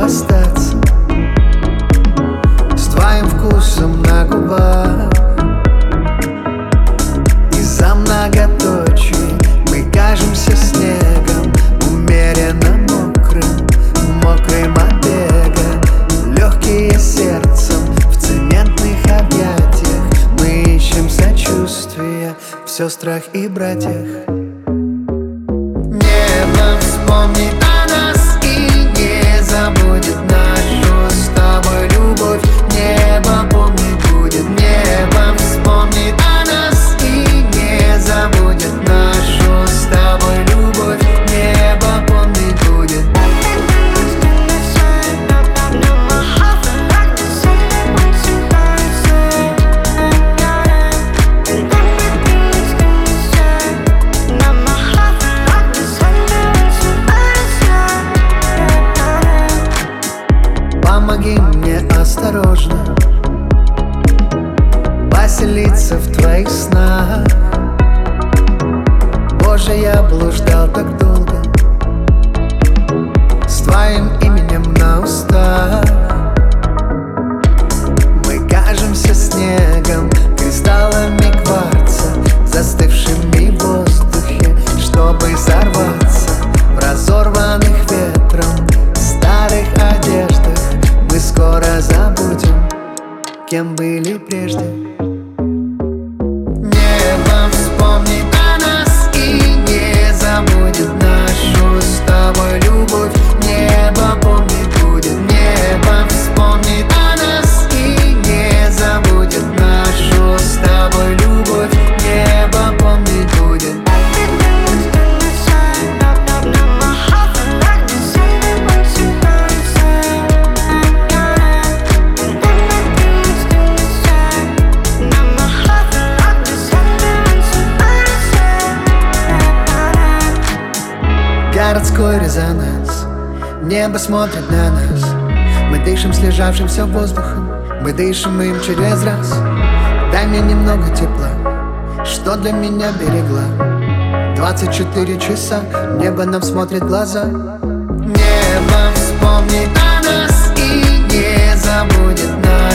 остаться с твоим вкусом на губах. Из-за многоточий мы кажемся снегом, умеренно мокрым, мокрым от бега. Легкие сердцем в цементных объятиях, мы ищем сочувствие в сестрах и братьях. Небо вспомнит о нас и не забудет нашу с тобой любовь. Небо помнить будет. Небо вспомнит о нас и не забудет нашу с тобой любовь. Небо помнить будет. Помоги мне осторожно поселиться в твоих снах. Боже, я блуждал так долго с твоим именем на устах. Мы кажемся снегом, кристаллами кварца, застывшими в воздухе, чтобы взорваться в разорванных ветром старых одеждах. Мы скоро забудем, кем были прежде. Небо вспомнит о нас и не забудет нашу с тобой любовь. Небо помнить будет. Небо вспомнит о нас и не забудет нашу с тобой любовь. Небо помнить будет. Городской резонанс, небо смотрит на нас. Мы дышим слежавшимся воздухом, мы дышим им через раз. Дай мне немного тепла, что для меня берегла. 24 часа, небо нам смотрит в глаза. Небо вспомнит о нас и не забудет нас.